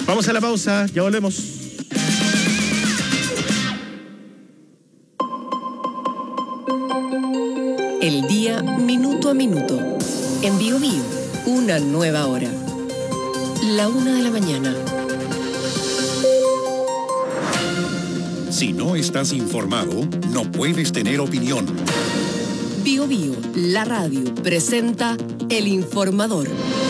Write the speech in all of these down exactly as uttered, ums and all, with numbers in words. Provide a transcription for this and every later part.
Vamos a la pausa, ya volvemos. El día minuto a minuto. En Bio Bio, una nueva hora. La una de la mañana. Si no estás informado, no puedes tener opinión. Bio Bio, la radio, presenta El Informador.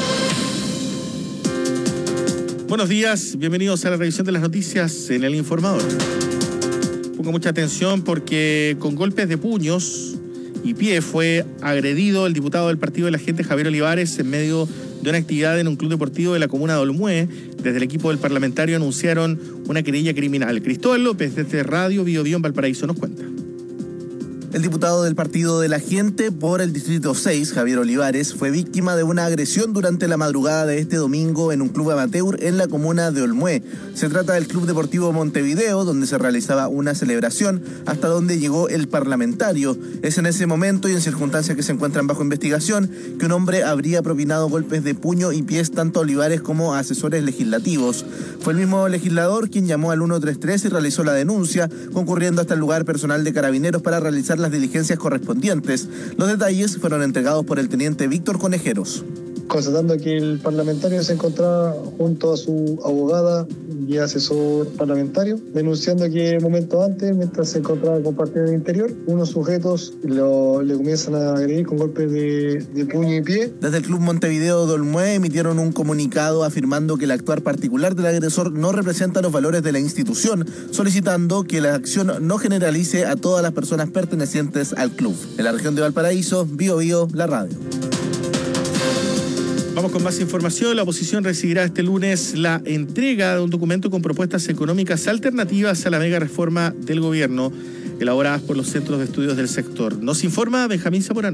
Buenos días, bienvenidos a la revisión de las noticias en El Informador. Pongo mucha atención porque con golpes de puños y pie fue agredido el diputado del Partido de la Gente, Javier Olivares, en medio de una actividad en un club deportivo de la comuna de Olmué. Desde el equipo del parlamentario anunciaron una querella criminal. Cristóbal López, desde Radio Bio Bio en Valparaíso, nos cuenta. El diputado del Partido de la Gente por el Distrito seis, Javier Olivares, fue víctima de una agresión durante la madrugada de este domingo en un club amateur en la comuna de Olmué. Se trata del Club Deportivo Montevideo, donde se realizaba una celebración, hasta donde llegó el parlamentario. Es en ese momento y en circunstancias que se encuentran bajo investigación que un hombre habría propinado golpes de puño y pies tanto a Olivares como a asesores legislativos. Fue el mismo legislador quien llamó al ciento treinta y tres y realizó la denuncia, concurriendo hasta el lugar personal de Carabineros para realizar las diligencias correspondientes. Los detalles fueron entregados por el teniente Víctor Conejeros. Constatando que el parlamentario se encontraba junto a su abogada y asesor parlamentario, denunciando que momentos antes, mientras se encontraba compartiendo en el interior, unos sujetos lo, le comienzan a agredir con golpes de, de puño y pie. Desde el Club Montevideo de Olmué emitieron un comunicado afirmando que el actuar particular del agresor no representa los valores de la institución, solicitando que la acción no generalice a todas las personas pertenecientes al club. En la región de Valparaíso, Bio Bio, la radio. Vamos con más información. La oposición recibirá este lunes la entrega de un documento con propuestas económicas alternativas a la mega reforma del gobierno, elaboradas por los centros de estudios del sector. Nos informa Benjamín Zamorano.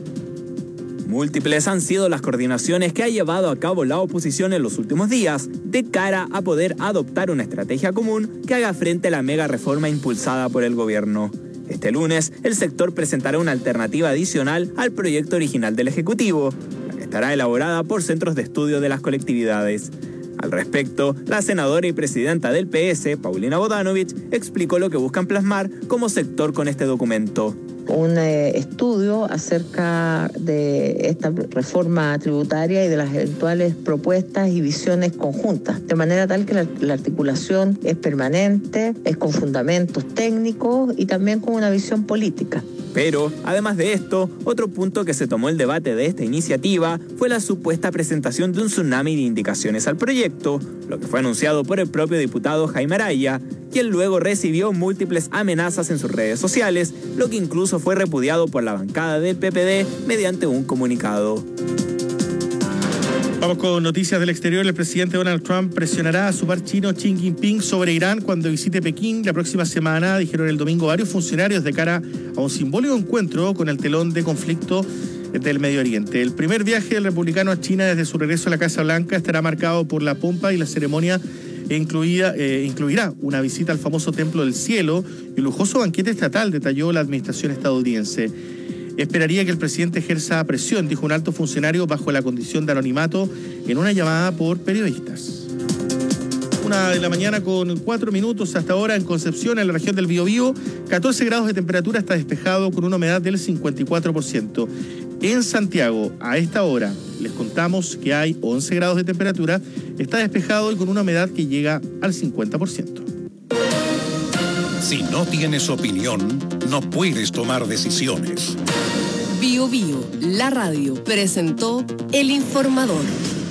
Múltiples han sido las coordinaciones que ha llevado a cabo la oposición en los últimos días de cara a poder adoptar una estrategia común que haga frente a la mega reforma impulsada por el gobierno. Este lunes, el sector presentará una alternativa adicional al proyecto original del Ejecutivo, estará elaborada por centros de estudio de las colectividades. Al respecto, la senadora y presidenta del P S, Paulina Bodanovich, explicó lo que buscan plasmar como sector con este documento. Un eh, estudio acerca de esta reforma tributaria y de las eventuales propuestas y visiones conjuntas, de manera tal que la, la articulación es permanente, es con fundamentos técnicos y también con una visión política. Pero, además de esto, otro punto que se tomó el debate de esta iniciativa fue la supuesta presentación de un tsunami de indicaciones al proyecto, lo que fue anunciado por el propio diputado Jaime Araya, quien luego recibió múltiples amenazas en sus redes sociales, lo que incluso fue repudiado por la bancada del P P D mediante un comunicado. Vamos con noticias del exterior. El presidente Donald Trump presionará a su par chino Xi Jinping sobre Irán cuando visite Pekín la próxima semana, dijeron el domingo varios funcionarios, de cara a un simbólico encuentro con el telón de conflicto del Medio Oriente. El primer viaje del republicano a China desde su regreso a la Casa Blanca estará marcado por la pompa y la ceremonia incluida, eh, incluirá una visita al famoso Templo del Cielo y un lujoso banquete estatal, detalló la administración estadounidense. Esperaría que el presidente ejerza presión, dijo un alto funcionario bajo la condición de anonimato en una llamada por periodistas. Una de la mañana con cuatro minutos hasta ahora en Concepción, en la región del Biobío, catorce grados de temperatura, está despejado con una humedad del cincuenta y cuatro por ciento. En Santiago, a esta hora, les contamos que hay once grados de temperatura, está despejado y con una humedad que llega al cincuenta por ciento. Si no tienes opinión, no puedes tomar decisiones. Bio Bio, la radio, presentó El Informador.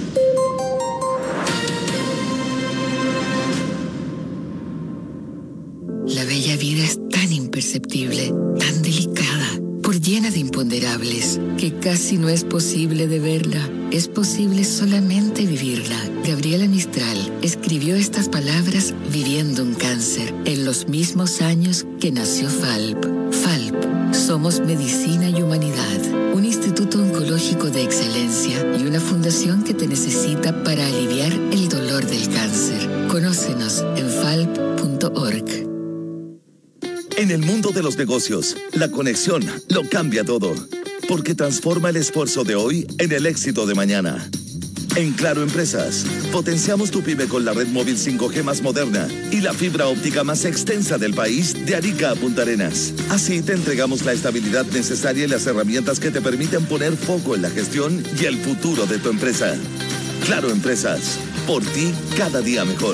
La bella vida es tan imperceptible, tan delicada, por llena de imponderables, que casi no es posible de verla. Es posible solamente vivirla. Gabriela Mistral escribió estas palabras viviendo un cáncer, en los mismos años que nació Falp. Falp, somos medicina y humanidad, un instituto oncológico de excelencia y una fundación que te necesita para aliviar el dolor del cáncer. Conócenos en falp punto org. En el mundo de los negocios, la conexión lo cambia todo, porque transforma el esfuerzo de hoy en el éxito de mañana. En Claro Empresas, potenciamos tu pyme con la red móvil cinco G más moderna y la fibra óptica más extensa del país de Arica a Punta Arenas. Así te entregamos la estabilidad necesaria y las herramientas que te permiten poner foco en la gestión y el futuro de tu empresa. Claro Empresas, por ti cada día mejor.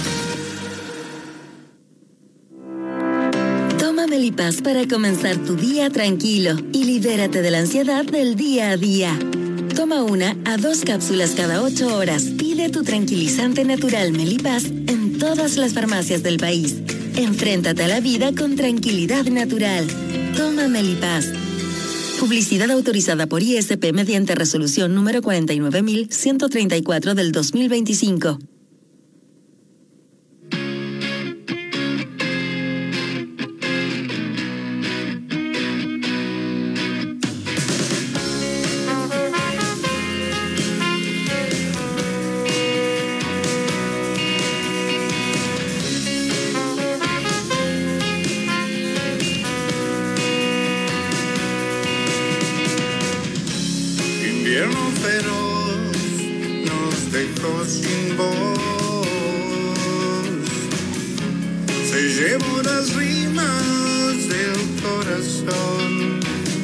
Toma Melipaz para comenzar tu día tranquilo y libérate de la ansiedad del día a día. Toma una a dos cápsulas cada ocho horas. Pide tu tranquilizante natural Melipaz en todas las farmacias del país. Enfréntate a la vida con tranquilidad natural. Toma Melipaz. Publicidad autorizada por I S P mediante resolución número cuarenta y nueve mil ciento treinta y cuatro del dos mil veinticinco. Invierno feroz nos dejó sin voz. Se llevó las rimas del corazón.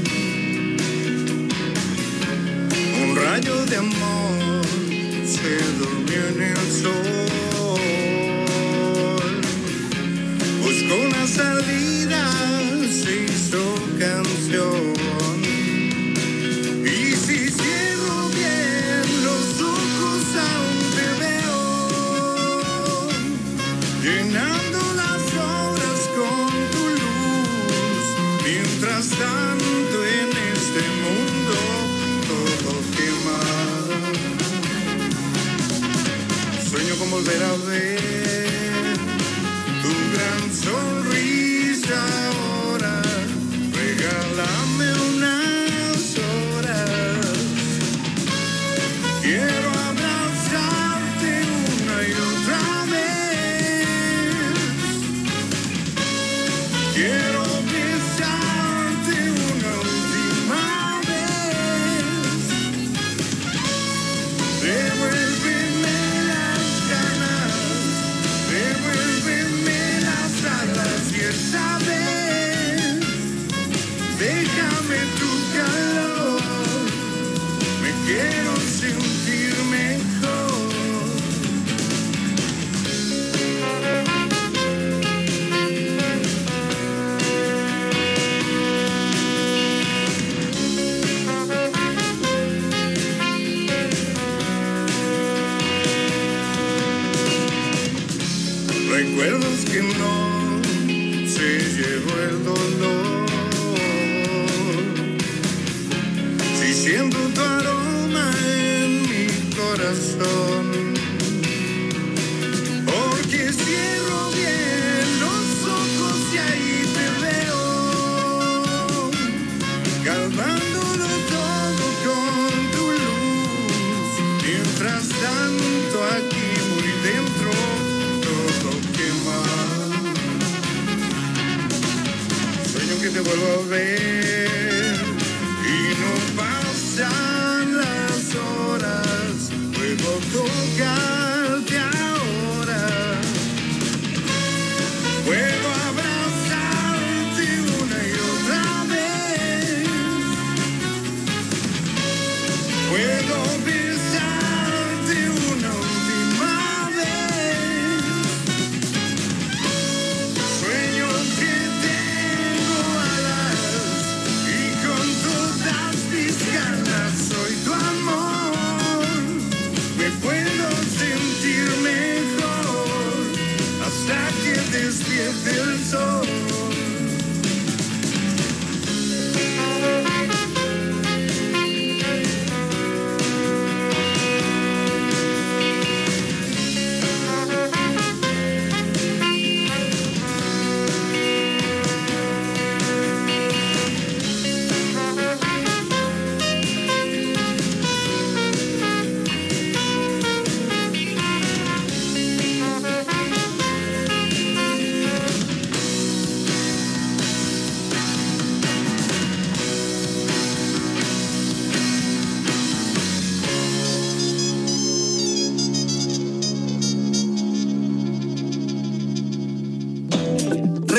Un rayo de amor se durmió en el sol. Buscó una salida, se hizo canción. Llenando las horas con tu luz, mientras tanto en este mundo todo quema. Sueño con volver a ver tu gran sonrisa ahora. Regálame unas horas. Quiero abrazarte una y otra vez. Quiero besarte una última vez. Devuélveme las ganas, devuélveme las alas y esta vez déjame tu calor. Me quiero sentir mejor. Recuerdos que no se llevó el dolor. Si siento tu aroma en mi corazón, porque cierro bien los ojos y ahí te veo, calmándolo todo con tu luz. Mientras tanto aquí muy dentro todo quema. Sueño que te vuelvo a ver y no pasan las horas. Puedo tocarte ahora. Puedo abrazarte una y otra vez. Puedo besarte una última vez. Sueño que tengo alas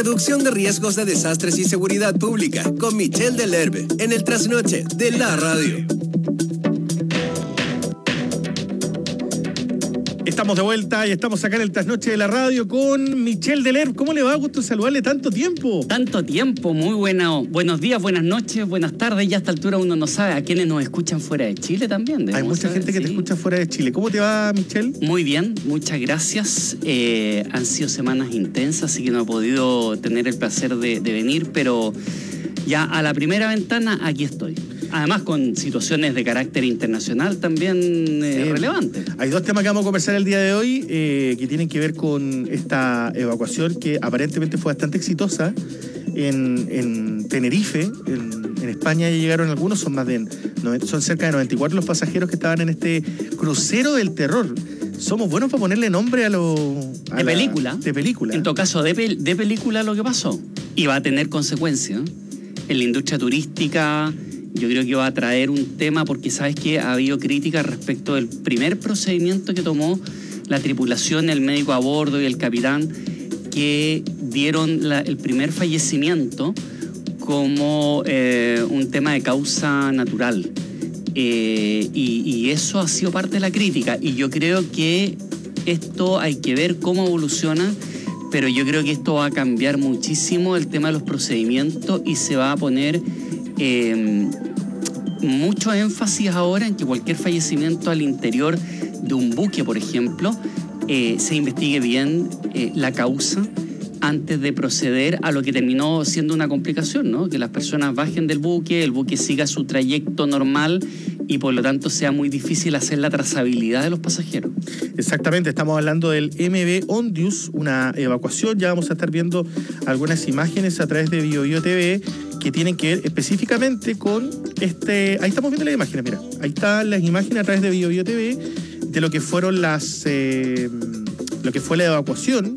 Reducción de riesgos de desastres y seguridad pública con Michelle Delerbe en el Trasnoche de la radio. Estamos de vuelta y estamos acá en el Trasnoche de la radio con Michelle Delerbe. ¿Cómo le va? Gusto saludarle tanto tiempo. Tanto tiempo, muy bueno. Buenos días, buenas noches, buenas tardes. Ya a esta altura uno no sabe a quienes nos escuchan fuera de Chile también. Hay mucha saber, gente que sí. te escucha fuera de Chile. ¿Cómo te va, Michelle? Muy bien, muchas gracias. Eh, han sido semanas intensas, así que no he podido tener el placer de, de venir, pero ya a la primera ventana aquí estoy. Además con situaciones de carácter internacional también eh, sí. relevantes. Hay dos temas que vamos a conversar el día de hoy eh, que tienen que ver con esta evacuación que aparentemente fue bastante exitosa en, en Tenerife. En, en España ya llegaron algunos, son más de son cerca de noventa y cuatro los pasajeros que estaban en este crucero del terror. Somos buenos para ponerle nombre a lo... A de la, película. De película. En todo caso, de, pel, de película lo que pasó. Y va a tener consecuencias en la industria turística. Yo creo que va a traer un tema porque sabes que ha habido críticas respecto del primer procedimiento que tomó la tripulación, el médico a bordo y el capitán, que dieron la, el primer fallecimiento como eh, un tema de causa natural. Eh, y, y eso ha sido parte de la crítica. Y yo creo que esto hay que ver cómo evoluciona, pero yo creo que esto va a cambiar muchísimo el tema de los procedimientos y se va a poner... Eh, mucho énfasis ahora en que cualquier fallecimiento al interior de un buque, por ejemplo, eh, se investigue bien eh, la causa antes de proceder a lo que terminó siendo una complicación, ¿no? Que las personas bajen del buque, el buque siga su trayecto normal y por lo tanto sea muy difícil hacer la trazabilidad de los pasajeros. Exactamente, estamos hablando del M V Ondius, una evacuación. Ya vamos a estar viendo algunas imágenes a través de BioBio T V que tienen que ver específicamente con este... Ahí estamos viendo las imágenes, mira. Ahí están las imágenes a través de BioBio T V de lo que fueron las... Eh, lo que fue la evacuación.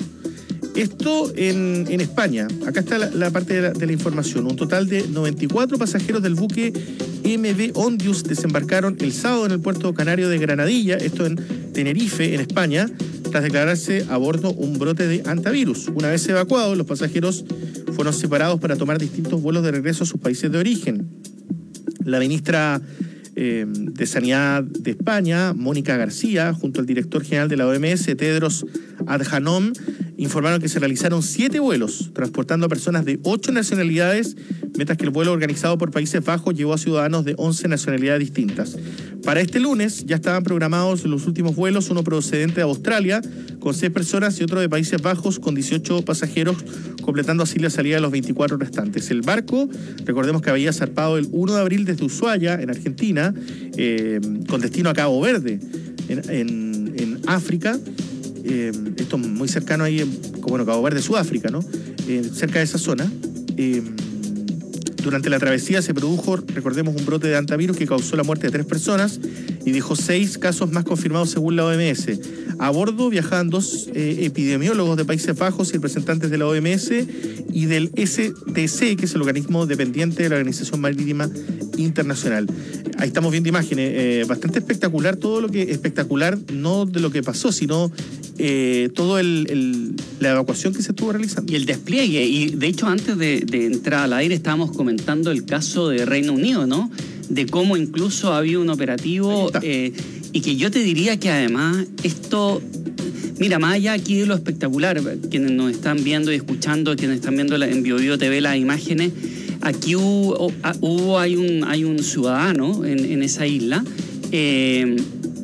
Esto en, en España. Acá está la, la parte de la, de la información. Un total de noventa y cuatro pasajeros del buque M V Ondius desembarcaron el sábado en el puerto canario de Granadilla, esto en Tenerife, en España, tras declararse a bordo un brote de hantavirus. Una vez evacuados, los pasajeros fueron separados para tomar distintos vuelos de regreso a sus países de origen. La ministra eh, de Sanidad de España, Mónica García, junto al director general de la O M S, Tedros Adhanom, informaron que se realizaron siete vuelos transportando a personas de ocho nacionalidades, mientras que el vuelo organizado por Países Bajos llevó a ciudadanos de once nacionalidades distintas. Para este lunes ya estaban programados los últimos vuelos, uno procedente de Australia con seis personas y otro de Países Bajos con dieciocho pasajeros, completando así la salida de los veinticuatro restantes. El barco, recordemos que había zarpado el primero de abril desde Ushuaia, en Argentina, eh, con destino a Cabo Verde, en, en, en África. Eh, esto muy cercano ahí, como bueno, Cabo Verde, Sudáfrica, ¿no? Eh, cerca de esa zona. Eh, durante la travesía se produjo, recordemos, un brote de hantavirus que causó la muerte de tres personas y dejó seis casos más confirmados según la O M S. A bordo viajaban dos eh, epidemiólogos de Países Bajos y representantes de la O M S y del S T C, que es el organismo dependiente de la Organización Marítima Internacional. Ahí estamos viendo imágenes, eh, bastante espectacular, todo lo que, espectacular no de lo que pasó, sino eh, todo el, el, la evacuación que se estuvo realizando. Y el despliegue, y de hecho antes de, de entrar al aire estábamos comentando el caso de Reino Unido, ¿no? De cómo incluso había un operativo eh, y que yo te diría que además esto... Mira, más allá aquí de lo espectacular, quienes nos están viendo y escuchando, quienes están viendo en BioBio T V las imágenes, aquí hubo, hubo hay, un, hay un ciudadano en, en esa isla eh,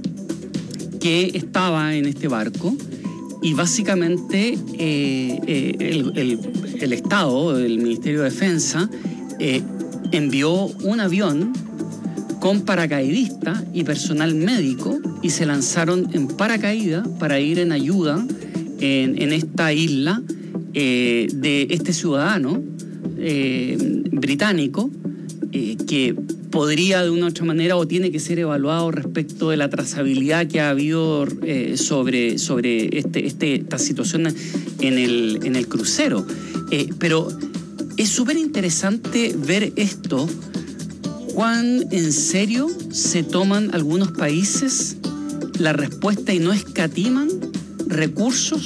que estaba en este barco y básicamente eh, eh, el, el, el Estado, el Ministerio de Defensa, eh, envió un avión con paracaidistas y personal médico y se lanzaron en paracaídas para ir en ayuda en, en esta isla eh, de este ciudadano eh, británico eh, que podría de una u otra manera o tiene que ser evaluado respecto de la trazabilidad que ha habido eh, sobre, sobre este, este, esta situación en el, en el crucero. Eh, pero es súper interesante ver esto, cuán en serio se toman algunos países la respuesta y no escatiman recursos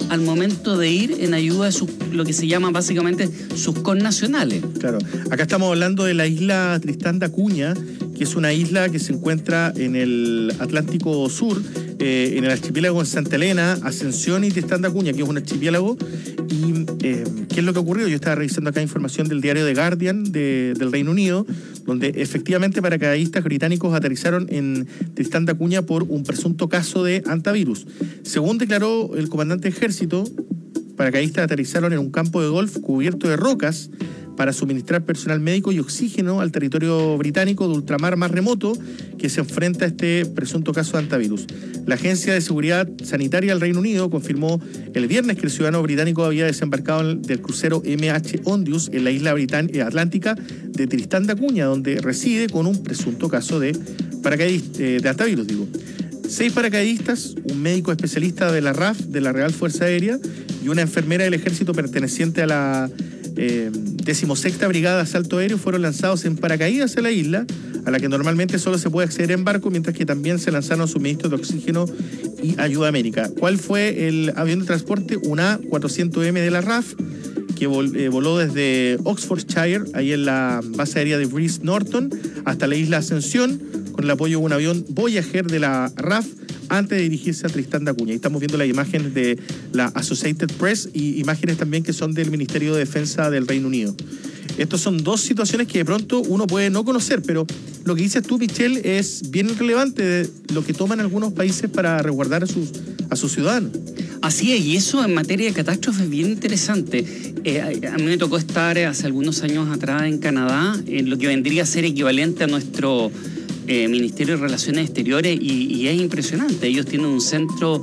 al momento de ir en ayuda de sus, lo que se llaman básicamente sus connacionales. Claro, acá estamos hablando de la isla Tristán da Cunha, que es una isla que se encuentra en el Atlántico Sur, eh, en el archipiélago de Santa Elena, Ascensión y Tristán da Cunha, que es un archipiélago. Y eh, ¿qué es lo que ocurrió? Yo estaba revisando acá información del diario The Guardian de, del Reino Unido, donde efectivamente paracaidistas británicos aterrizaron en Tristán da Cunha por un presunto caso de antivirus. Según declaró el comandante de ejército, paracaidistas aterrizaron en un campo de golf cubierto de rocas para suministrar personal médico y oxígeno al territorio británico de ultramar más remoto que se enfrenta a este presunto caso de antivirus. La Agencia de Seguridad Sanitaria del Reino Unido confirmó el viernes que el ciudadano británico había desembarcado del crucero M H Ondius en la isla atlántica de Tristán da Cunha, donde reside con un presunto caso de, paracaidista, de antivirus, digo. Seis paracaidistas, un médico especialista de la R A F, de la Real Fuerza Aérea, y una enfermera del ejército perteneciente a la eh, decimosexta Brigada de Asalto Aéreo fueron lanzados en paracaídas a la isla, a la que normalmente solo se puede acceder en barco, mientras que también se lanzaron suministros de oxígeno y ayuda médica. ¿Cuál fue el avión de transporte? Un A cuatrocientos M de la R A F, que vol, eh, voló desde Oxfordshire, ahí en la base aérea de Brice Norton, hasta la isla Ascensión, con el apoyo de un avión Voyager de la R A F, antes de dirigirse a Tristán da Cunha. Y estamos viendo las imágenes de la Associated Press y imágenes también que son del Ministerio de Defensa del Reino Unido. Estos son dos situaciones que de pronto uno puede no conocer, pero lo que dices tú, Michelle, es bien relevante de lo que toman algunos países para resguardar a sus, a sus ciudadanos. Así es, y eso en materia de catástrofe es bien interesante. Eh, a mí me tocó estar hace algunos años atrás en Canadá, en lo que vendría a ser equivalente a nuestro eh, Ministerio de Relaciones Exteriores, y, y es impresionante. Ellos tienen un centro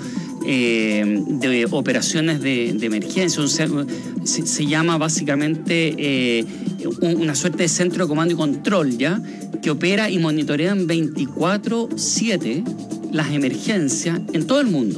eh, de operaciones de, de emergencia, un, se, se llama básicamente eh, un, una suerte de centro de comando y control, ¿ya?, que opera y monitorean veinticuatro siete las emergencias en todo el mundo.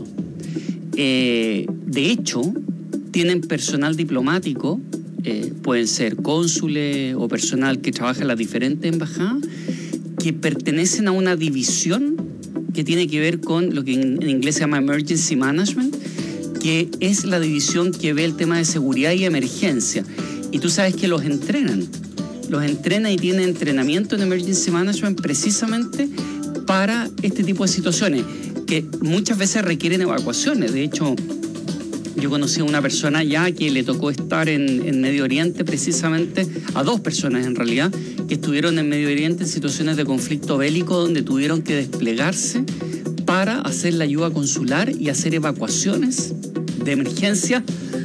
Eh, de hecho, tienen personal diplomático, eh, pueden ser cónsules o personal que trabaja en las diferentes embajadas, que pertenecen a una división que tiene que ver con lo que en, en inglés se llama Emergency Management, que es la división que ve el tema de seguridad y emergencia. Y tú sabes que los entrenan, los entrenan y tienen entrenamiento en Emergency Management precisamente para este tipo de situaciones, que muchas veces requieren evacuaciones. De hecho, yo conocí a una persona ya que le tocó estar en, en Medio Oriente, precisamente, a dos personas en realidad, que estuvieron en Medio Oriente en situaciones de conflicto bélico, donde tuvieron que desplegarse para hacer la ayuda consular y hacer evacuaciones de emergencia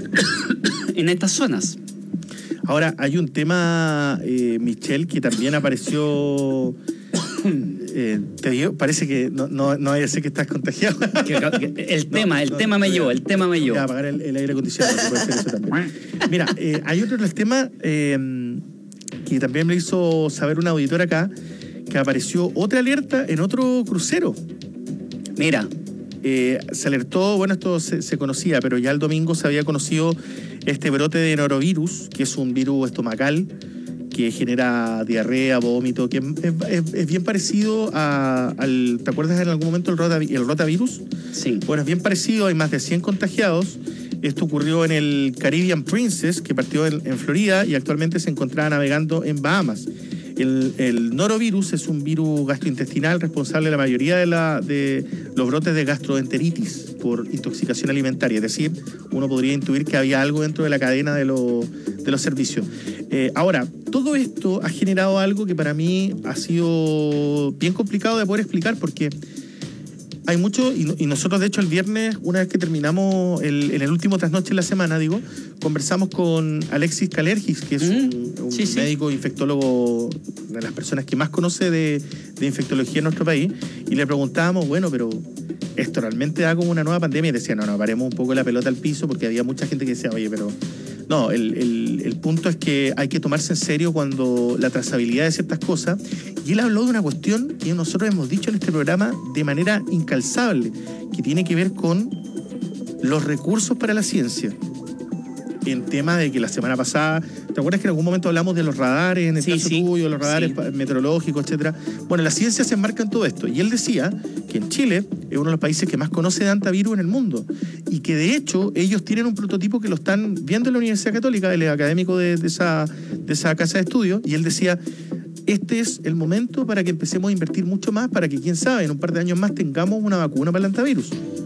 en estas zonas. Ahora, hay un tema, eh, Michelle, que también apareció... Eh, te digo, parece que no, no, no vaya a ser que estás contagiado. El tema, no, el no, tema me llevó, el tema me llevó. Voy a apagar el, el aire acondicionado, que puede ser eso también. Mira, eh, hay otro del tema eh, que también me hizo saber un auditor acá, que apareció otra alerta en otro crucero. Mira. Eh, se alertó, bueno, esto se, se conocía, pero ya el domingo se había conocido este brote de norovirus, que es un virus estomacal que genera diarrea, vómito, que es, es, es bien parecido a, al... ¿Te acuerdas en algún momento el, rota, el rotavirus? Sí. Bueno, es bien parecido, hay más de cien contagiados. Esto ocurrió en el Caribbean Princess, que partió en, en Florida y actualmente se encontraba navegando en Bahamas. El, el norovirus es un virus gastrointestinal responsable de la mayoría de, la, de los brotes de gastroenteritis por intoxicación alimentaria. Es decir, uno podría intuir que había algo dentro de la cadena de, lo, de los servicios. Eh, ahora, todo esto ha generado algo que para mí ha sido bien complicado de poder explicar, porque hay mucho, y, y nosotros de hecho el viernes, una vez que terminamos el, en el último trasnoche de la semana, digo, conversamos con Alexis Kalergis, que es mm, un, un sí, médico sí. infectólogo, de las personas que más conoce de, de infectología en nuestro país, y le preguntábamos, bueno, pero esto realmente da como una nueva pandemia, y decía, no, no, paremos un poco la pelota al piso, porque había mucha gente que decía, oye, pero... No, el, el, el punto es que hay que tomarse en serio cuando la trazabilidad de ciertas cosas. Y él habló de una cuestión que nosotros hemos dicho en este programa de manera incalzable, que tiene que ver con los recursos para la ciencia. en tema de que la semana pasada, ¿te acuerdas que en algún momento hablamos de los radares, en el Sí, caso sí, tuyo, los radares sí. meteorológicos, etcétera? Bueno, la ciencia se enmarca en todo esto. Y él decía que en Chile es uno de los países que más conoce de antivirus en el mundo. Y que de hecho ellos tienen un prototipo que lo están viendo en la Universidad Católica, él es académico de, de, esa, de esa casa de estudio, y él decía, este es el momento para que empecemos a invertir mucho más, para que, quién sabe, en un par de años más tengamos una vacuna para el antivirus.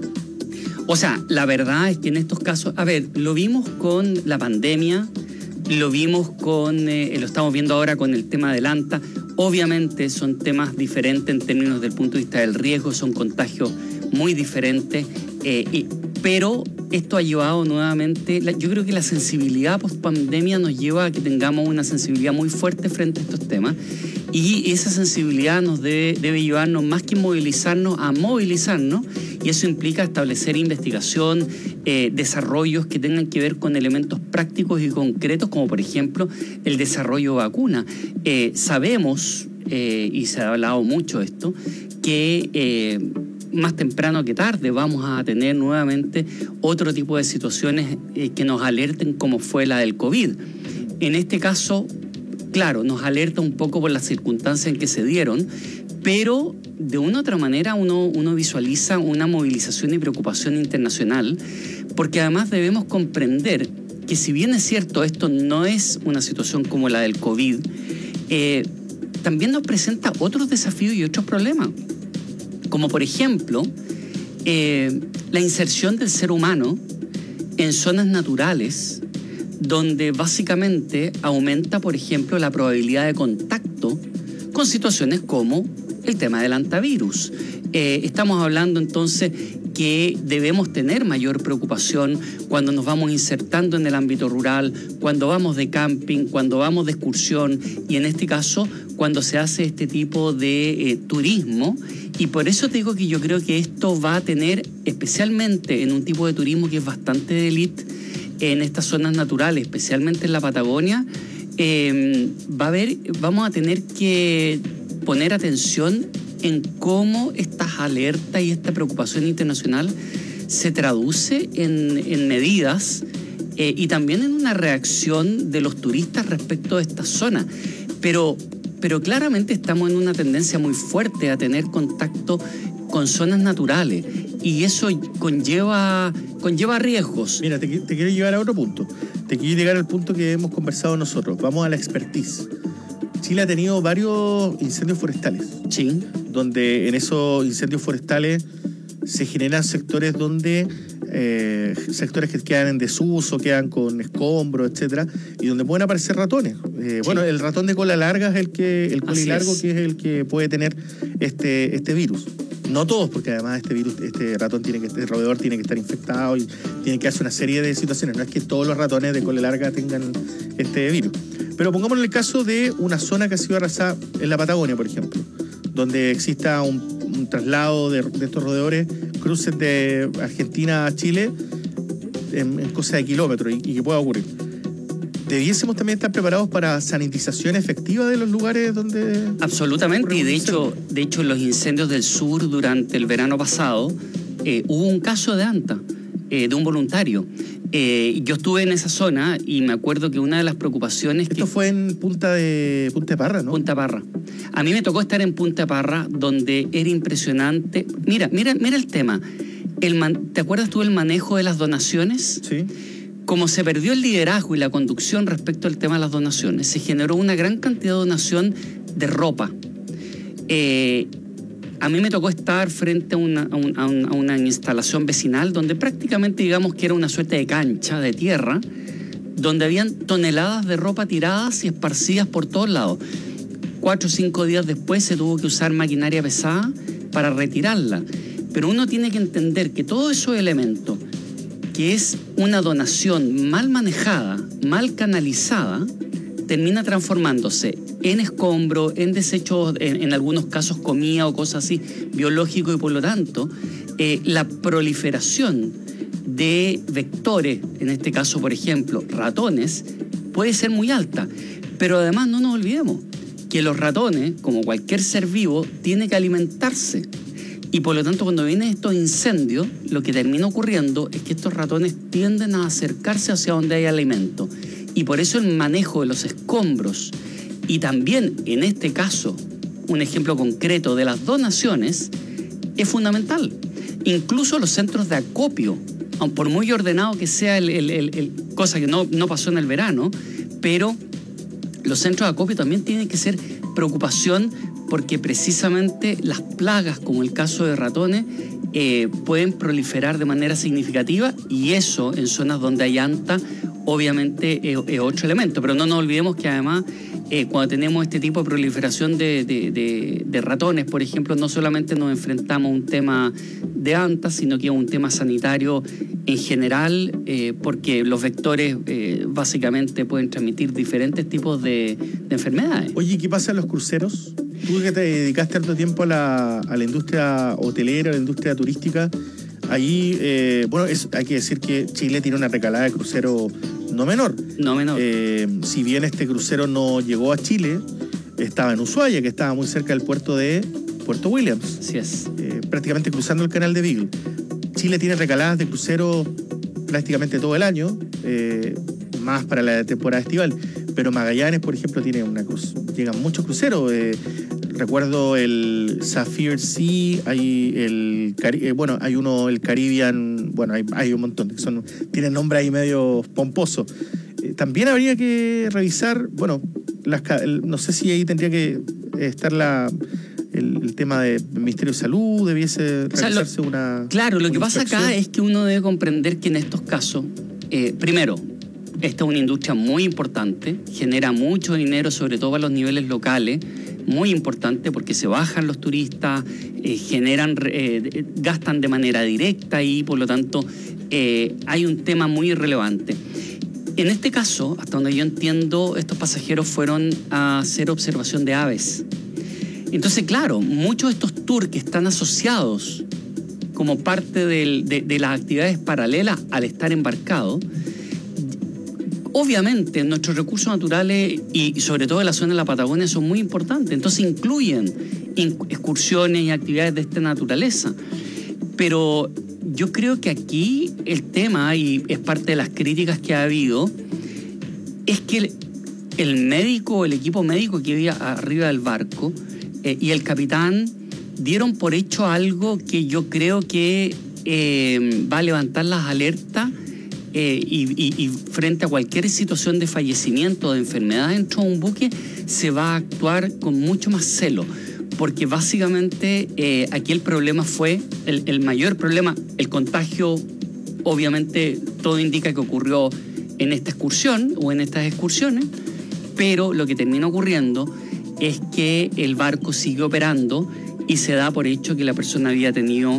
O sea, la verdad es que en estos casos, a ver, lo vimos con la pandemia, lo vimos con, eh, lo estamos viendo ahora con el tema del ANTA. Obviamente son temas diferentes en términos del punto de vista del riesgo, son contagios muy diferentes, eh, y, pero esto ha llevado nuevamente, la, yo creo que la sensibilidad post pandemia nos lleva a que tengamos una sensibilidad muy fuerte frente a estos temas, y esa sensibilidad nos debe, debe llevarnos más que movilizarnos a movilizarnos, y eso implica establecer investigación, eh, desarrollos que tengan que ver con elementos prácticos y concretos, como por ejemplo el desarrollo de vacuna. Eh, sabemos, eh, y se ha hablado mucho de esto, que eh, más temprano que tarde vamos a tener nuevamente otro tipo de situaciones eh, que nos alerten, como fue la del COVID. En este caso, claro, nos alerta un poco por las circunstancias en que se dieron, pero de una u otra manera uno, uno visualiza una movilización y preocupación internacional, porque además debemos comprender que, si bien es cierto, esto no es una situación como la del COVID, eh, también nos presenta otros desafíos y otros problemas, como por ejemplo eh, la inserción del ser humano en zonas naturales, donde básicamente aumenta, por ejemplo, la probabilidad de contacto con situaciones como el tema del antivirus. Eh, estamos hablando entonces que debemos tener mayor preocupación cuando nos vamos insertando en el ámbito rural, cuando vamos de camping, cuando vamos de excursión, y en este caso cuando se hace este tipo de eh, turismo. Y por eso te digo que yo creo que esto va a tener, especialmente en un tipo de turismo que es bastante de élite, en estas zonas naturales, especialmente en la Patagonia, eh, va a haber, vamos a tener que poner atención en cómo estas alertas y esta preocupación internacional se traduce en, en medidas eh, y también en una reacción de los turistas respecto a esta zona. Pero, pero claramente estamos en una tendencia muy fuerte a tener contacto con zonas naturales, y eso conlleva, conlleva riesgos. Mira, te, te quiero llevar a otro punto. Te quiero llegar al punto que hemos conversado nosotros. Vamos a la expertise. Chile ha tenido varios incendios forestales. Sí. Donde en esos incendios forestales se generan sectores donde eh, sectores que quedan en desuso, quedan con escombros, etcétera, y donde pueden aparecer ratones. Eh, sí. Bueno, el ratón de cola larga es el que, el colilargo, que es el que puede tener este, este virus. No todos, porque además este virus, este ratón tiene que, este roedor tiene que estar infectado y tiene que hacer una serie de situaciones. No es que todos los ratones de cola larga tengan este virus. Pero pongámoslo en el caso de una zona que ha sido arrasada en la Patagonia, por ejemplo, donde exista un, un traslado de, de estos roedores, cruces de Argentina a Chile en, en cosa de kilómetros, y, y que pueda ocurrir. ¿Debiésemos también estar preparados para sanitización efectiva de los lugares donde...? Absolutamente, y de hecho, de hecho en los incendios del sur durante el verano pasado eh, hubo un caso de ANTA, eh, de un voluntario. Eh, yo estuve en esa zona y me acuerdo que una de las preocupaciones... Esto que, fue en Punta de Punta de Parra, ¿no? Punta Parra. A mí me tocó estar en Punta Parra, donde era impresionante. Mira, mira, mira el tema. El man, ¿te acuerdas tú del manejo de las donaciones? Sí. Como se perdió el liderazgo y la conducción respecto al tema de las donaciones, se generó una gran cantidad de donación de ropa. Eh, a mí me tocó estar frente a una, a, un, a, un, a una instalación vecinal donde prácticamente, digamos que era una suerte de cancha de tierra, donde habían toneladas de ropa tiradas y esparcidas por todos lados. Cuatro o cinco días después se tuvo que usar maquinaria pesada para retirarla. Pero uno tiene que entender que todos esos elementos, que es una donación mal manejada, mal canalizada, termina transformándose en escombro, en desechos, en, en algunos casos comida o cosas así, biológico, y por lo tanto, eh, la proliferación de vectores, en este caso, por ejemplo, ratones, puede ser muy alta. Pero además no nos olvidemos que los ratones, como cualquier ser vivo, tienen que alimentarse. Y por lo tanto, cuando vienen estos incendios, lo que termina ocurriendo es que estos ratones tienden a acercarse hacia donde hay alimento. Y por eso el manejo de los escombros y también, en este caso, un ejemplo concreto de las donaciones, es fundamental. Incluso los centros de acopio, por muy ordenado que sea, el, el, el, el, cosa que no, no pasó en el verano, pero los centros de acopio también tienen que ser preocupación porque precisamente las plagas, como el caso de ratones, eh, pueden proliferar de manera significativa y eso en zonas donde hay anta obviamente es, es otro elemento. Pero no nos olvidemos que además eh, cuando tenemos este tipo de proliferación de, de, de, de ratones, por ejemplo, no solamente nos enfrentamos a un tema de antas, sino que a un tema sanitario en general, eh, porque los vectores eh, básicamente pueden transmitir diferentes tipos de, de enfermedades. Oye, ¿qué pasa en los cruceros? Tú que te dedicaste harto tiempo a la, a la industria hotelera, a la industria turística, ahí, eh, bueno, es, hay que decir que Chile tiene una recalada de crucero no menor. No menor. Eh, si bien este crucero no llegó a Chile, estaba en Ushuaia, que estaba muy cerca del puerto de Puerto Williams. Así es. Eh, prácticamente cruzando el canal de Beagle. Chile tiene recaladas de crucero prácticamente todo el año, eh, más para la temporada estival. Pero Magallanes, por ejemplo, tiene una cruz. Llegan muchos cruceros. Eh, recuerdo el Sapphire Sea, hay el eh, bueno, hay uno, el Caribbean, bueno, hay, hay un montón que son, tienen nombre ahí medio pomposo. Eh, también habría que revisar, bueno, las, el, no sé si ahí tendría que estar la el, el tema del Ministerio de Salud, debiese realizarse o sea, lo, una. Claro, lo una que pasa acá es que uno debe comprender que en estos casos, eh, primero, esta es una industria muy importante, genera mucho dinero, sobre todo a los niveles locales, muy importante porque se bajan los turistas, eh, generan, eh, gastan de manera directa y por lo tanto eh, hay un tema muy relevante. En este caso, hasta donde yo entiendo, estos pasajeros fueron a hacer observación de aves. Entonces, claro, muchos de estos tours que están asociados como parte del, de, de las actividades paralelas al estar embarcado, obviamente nuestros recursos naturales y sobre todo en la zona de la Patagonia son muy importantes, entonces incluyen excursiones y actividades de esta naturaleza. Pero yo creo que aquí el tema, y es parte de las críticas que ha habido, es que el, el médico, el equipo médico que había arriba del barco eh, y el capitán dieron por hecho algo que yo creo que eh, va a levantar las alertas. Eh, y, y, y frente a cualquier situación de fallecimiento o de enfermedad dentro de un buque, se va a actuar con mucho más celo. Porque básicamente eh, aquí el problema fue, el, el mayor problema, el contagio, obviamente todo indica que ocurrió en esta excursión o en estas excursiones, pero lo que termina ocurriendo es que el barco sigue operando y se da por hecho que la persona había tenido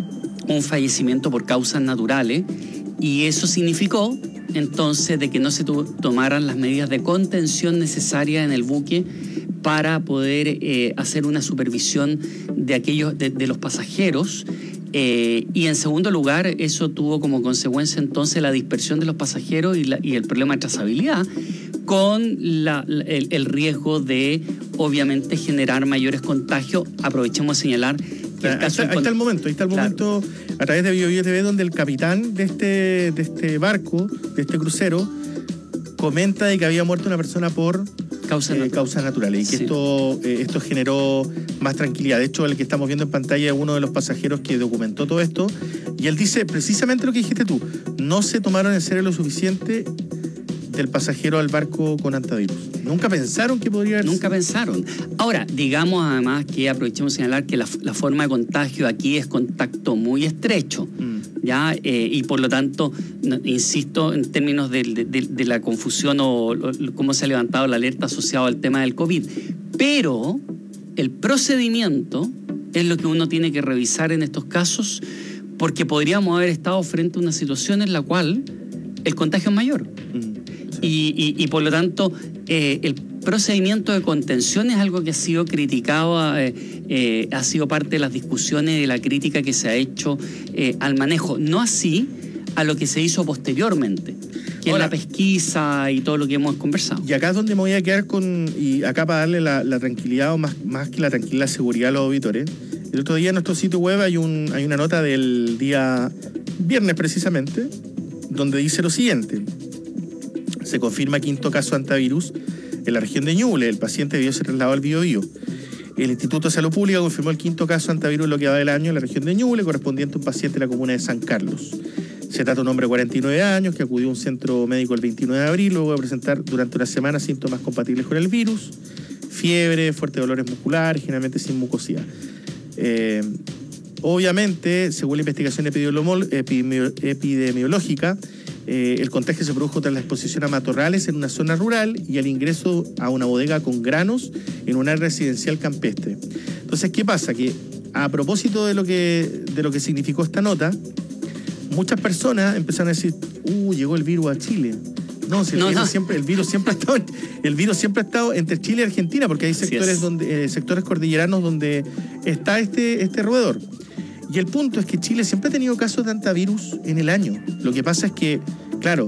un fallecimiento por causas naturales. Y eso significó, entonces, de que no se tomaran las medidas de contención necesarias en el buque para poder eh, hacer una supervisión de aquellos, de, de los pasajeros. Eh, y en segundo lugar, eso tuvo como consecuencia entonces la dispersión de los pasajeros y, la, y el problema de trazabilidad, con la, la, el, el riesgo de, obviamente, generar mayores contagios. Aprovechemos de señalar que el caso... Ahí está, ahí está el momento, ahí está el claro. momento a través de BioBio T V, donde el capitán de este, de este barco, de este crucero, comenta de que había muerto una persona por causas, eh, naturales. causas naturales y que sí. esto, eh, esto generó más tranquilidad. De hecho, el que estamos viendo en pantalla es uno de los pasajeros que documentó todo esto y él dice precisamente lo que dijiste tú, no se tomaron en serio lo suficiente del pasajero al barco con antivirus. Nunca pensaron que podría haber... Nunca pensaron. Ahora, digamos además que aprovechemos de señalar que la, la forma de contagio aquí es contacto muy estrecho, mm. ¿ya? Eh, y por lo tanto, no, insisto, en términos de, de, de, de la confusión o, o cómo se ha levantado la alerta asociada al tema del COVID. Pero el procedimiento es lo que uno tiene que revisar en estos casos, porque podríamos haber estado frente a una situación en la cual el contagio es mayor. Mm. Y, y, y por lo tanto, eh, el procedimiento de contención es algo que ha sido criticado, eh, eh, ha sido parte de las discusiones, de la crítica que se ha hecho eh, al manejo. No así a lo que se hizo posteriormente, que Ahora, es la pesquisa y todo lo que hemos conversado. Y acá es donde me voy a quedar con, y acá para darle la, la tranquilidad, o más, más que la tranquilidad, la seguridad a los auditores, El otro día en nuestro sitio web hay, un, hay una nota del día viernes precisamente, donde dice lo siguiente. Se confirma quinto caso de antivirus en la región de Ñuble. El paciente debió ser trasladado al Biobío. El Instituto de Salud Pública confirmó el quinto caso de antivirus en lo que va del año en la región de Ñuble, correspondiente a un paciente de la comuna de San Carlos. Se trata de un hombre de cuarenta y nueve años que acudió a un centro médico el veintinueve de abril luego de presentar durante una semana síntomas compatibles con el virus, fiebre, fuertes dolores musculares, generalmente sin mucosidad. Eh, obviamente, según la investigación epidemiológica, eh, el contagio se produjo tras la exposición a matorrales en una zona rural y al ingreso a una bodega con granos en un área residencial campestre. Entonces, ¿qué pasa? Que a propósito de lo que, de lo que significó esta nota, muchas personas empezaron a decir, uh, llegó el virus a Chile. No, si el, no, virus no. Siempre, el virus siempre ha estado, el virus siempre ha estado entre Chile y Argentina, porque hay sectores donde, eh, sectores cordilleranos donde está este, este roedor. Y el punto es que Chile siempre ha tenido casos de antivirus en el año. Lo que pasa es que, claro,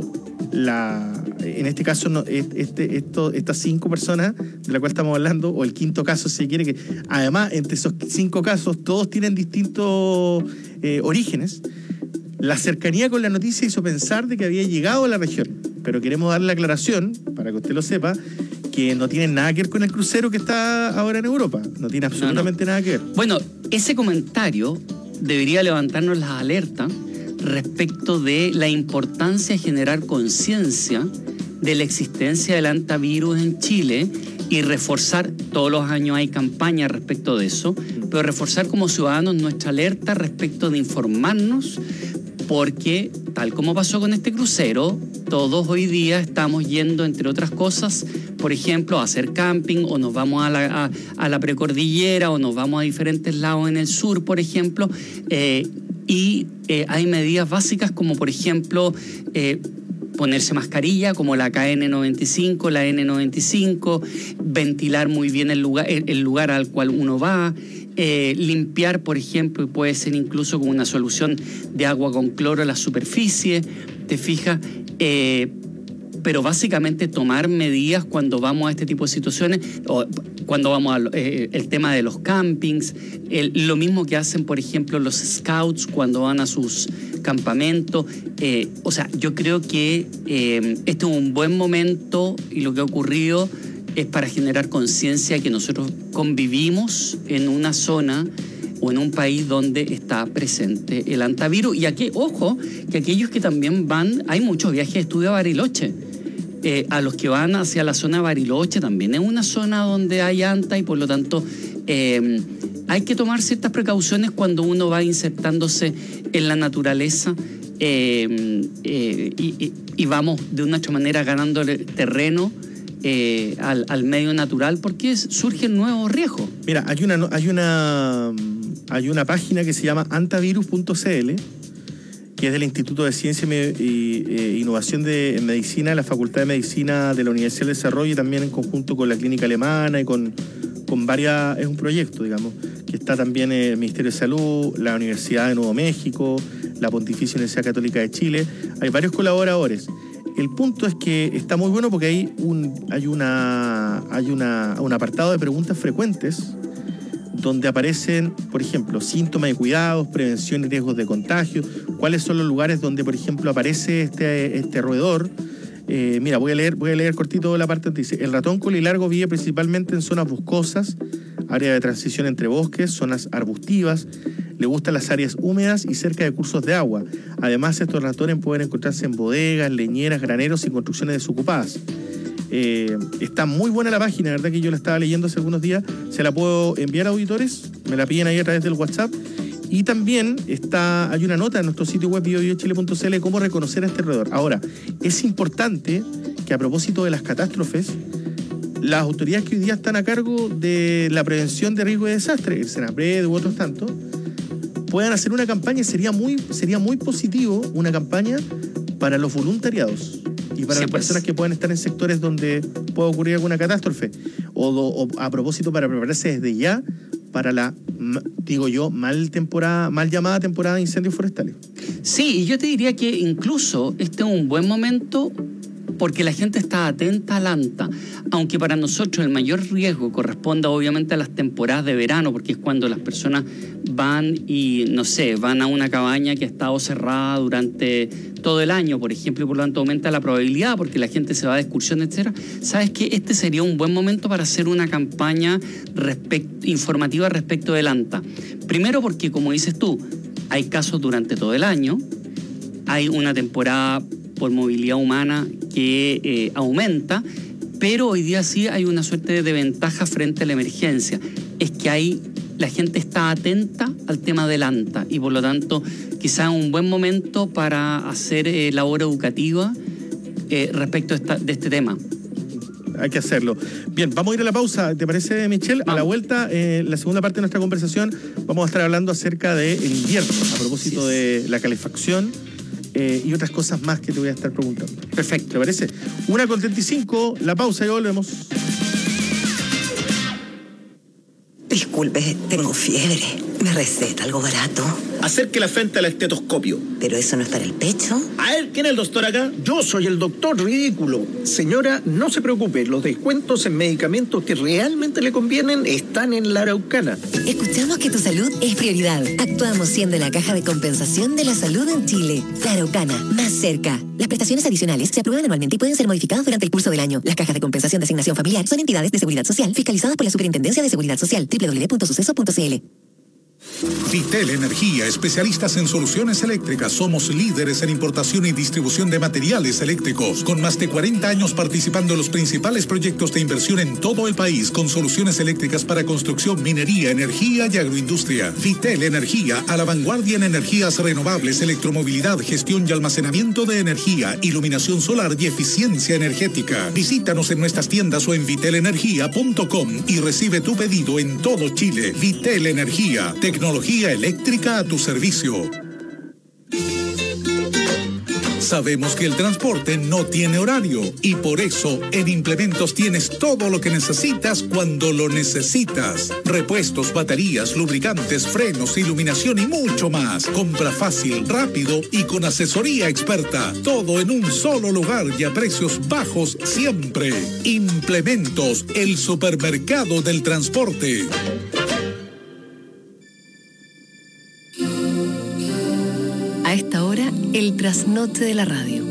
la, en este caso, no, este, esto, estas cinco personas de la cual estamos hablando, o el quinto caso, si quiere, que además, entre esos cinco casos, todos tienen distintos eh, orígenes. La cercanía con la noticia hizo pensar de que había llegado a la región, pero queremos darle la aclaración, para que usted lo sepa, que no tiene nada que ver con el crucero que está ahora en Europa. No tiene absolutamente no, no. nada que ver. Bueno, ese comentario debería levantarnos las alertas respecto de la importancia de generar conciencia de la existencia del antivirus en Chile y reforzar, todos los años hay campañas respecto de eso, pero reforzar como ciudadanos nuestra alerta respecto de informarnos, porque tal como pasó con este crucero, todos hoy día estamos yendo, entre otras cosas, por ejemplo, a hacer camping, o nos vamos a la, a, a la precordillera, o nos vamos a diferentes lados en el sur, por ejemplo, eh, y eh, hay medidas básicas como, por ejemplo, eh, ponerse mascarilla, como la K N noventa y cinco, la N noventa y cinco, ventilar muy bien el lugar, el, el lugar al cual uno va, eh, limpiar, por ejemplo, y puede ser incluso con una solución de agua con cloro la superficie, ¿te fijas? Eh, pero básicamente tomar medidas cuando vamos a este tipo de situaciones, o cuando vamos al eh, el tema de los campings, el, lo mismo que hacen, por ejemplo, los scouts cuando van a sus campamentos. Eh, o sea, yo creo que eh, este es un buen momento y lo que ha ocurrido es para generar conciencia que nosotros convivimos en una zona o en un país donde está presente el antivirus. Y aquí, ojo, que aquellos que también van, hay muchos viajes de estudio a Bariloche. Eh, a los que van hacia la zona de Bariloche también es una zona donde hay anta y por lo tanto eh, hay que tomar ciertas precauciones cuando uno va insertándose en la naturaleza eh, eh, y, y, y vamos de una otra manera ganando terreno eh, al, al medio natural, porque surgen nuevos riesgos. Mira, hay una, hay una, hay una página que se llama antivirus punto c l, que es del Instituto de Ciencia y eh, Innovación de Medicina, de la Facultad de Medicina de la Universidad del Desarrollo, y también en conjunto con la Clínica Alemana y con, con varias, es un proyecto, digamos, que está también el Ministerio de Salud, la Universidad de Nuevo México, la Pontificia Universidad Católica de Chile. Hay varios colaboradores. El punto es que está muy bueno porque hay un, hay una, hay una, un apartado de preguntas frecuentes donde aparecen, por ejemplo, síntomas y cuidados, prevención y riesgos de contagio, cuáles son los lugares donde, por ejemplo, aparece este, este roedor. Eh, mira, voy a leer, voy a leer cortito la parte donde dice: el ratón colilargo vive principalmente en zonas boscosas, área de transición entre bosques, zonas arbustivas, le gustan las áreas húmedas y cerca de cursos de agua. Además, estos ratones pueden encontrarse en bodegas, leñeras, graneros y construcciones desocupadas. Eh, está muy buena la página, la verdad que yo la estaba leyendo hace algunos días. Se la puedo enviar a auditores, me la piden ahí a través del WhatsApp. Y también está, hay una nota en nuestro sitio web bio bio chile punto c l de cómo reconocer a este roedor. Ahora, es importante que a propósito de las catástrofes, las autoridades que hoy día están a cargo de la prevención de riesgo de desastre, el SENAPRED u otros tantos, puedan hacer una campaña. Sería muy, sería muy positivo una campaña para los voluntariados y para sí, las pues. personas que puedan estar en sectores donde pueda ocurrir alguna catástrofe, o, o a propósito para prepararse desde ya para la, digo yo, mal temporada, mal llamada temporada de incendios forestales. Sí, y yo te diría que incluso este es un buen momento porque la gente está atenta al ANTA, aunque para nosotros el mayor riesgo corresponde obviamente a las temporadas de verano, porque es cuando las personas van y, no sé, van a una cabaña que ha estado cerrada durante todo el año, por ejemplo, y por lo tanto aumenta la probabilidad porque la gente se va de excursión, etcétera. ¿Sabes qué? Este sería un buen momento para hacer una campaña respect- informativa respecto del ANTA. Primero porque, como dices tú, hay casos durante todo el año, hay una temporada por movilidad humana que eh, aumenta, pero hoy día sí hay una suerte de ventaja frente a la emergencia. Es que hay, la gente está atenta al tema del ANTA y por lo tanto quizá un buen momento para hacer eh, labor educativa eh, respecto a esta, de este tema. Hay que hacerlo. Bien, vamos a ir a la pausa, ¿te parece, Michelle? Vamos. A la vuelta, eh, la segunda parte de nuestra conversación, vamos a estar hablando acerca del invierno, a propósito sí. de la calefacción eh, y otras cosas más que te voy a estar preguntando. Perfecto, ¿te parece? una con treinta y cinco, la pausa y volvemos. Disculpe, tengo fiebre. ¿Me receta algo barato? Acerque la frente al estetoscopio. ¿Pero eso no es para el pecho? A ver, ¿quién es el doctor acá? Yo soy el doctor ridículo. Señora, no se preocupe, los descuentos en medicamentos que realmente le convienen están en la Araucana. Escuchamos que tu salud es prioridad. Actuamos siendo la caja de compensación de la salud en Chile. La Araucana, más cerca. Las prestaciones adicionales se aprueban anualmente y pueden ser modificadas durante el curso del año. Las cajas de compensación de asignación familiar son entidades de seguridad social fiscalizadas por la Superintendencia de Seguridad Social. doble u doble u doble u punto suceso punto c l. Vitel Energía, especialistas en soluciones eléctricas. Somos líderes en importación y distribución de materiales eléctricos. Con más de cuarenta años participando en los principales proyectos de inversión en todo el país, con soluciones eléctricas para construcción, minería, energía y agroindustria. Vitel Energía, a la vanguardia en energías renovables, electromovilidad, gestión y almacenamiento de energía, iluminación solar y eficiencia energética. Visítanos en nuestras tiendas o en vitel energía punto com y recibe tu pedido en todo Chile. Vitel Energía, tecnología eléctrica a tu servicio. Sabemos que el transporte no tiene horario y por eso en Implementos tienes todo lo que necesitas cuando lo necesitas. Repuestos, baterías, lubricantes, frenos, iluminación y mucho más. Compra fácil, rápido y con asesoría experta. Todo en un solo lugar y a precios bajos siempre. Implementos, el supermercado del transporte. A esta hora, el trasnoche de la radio.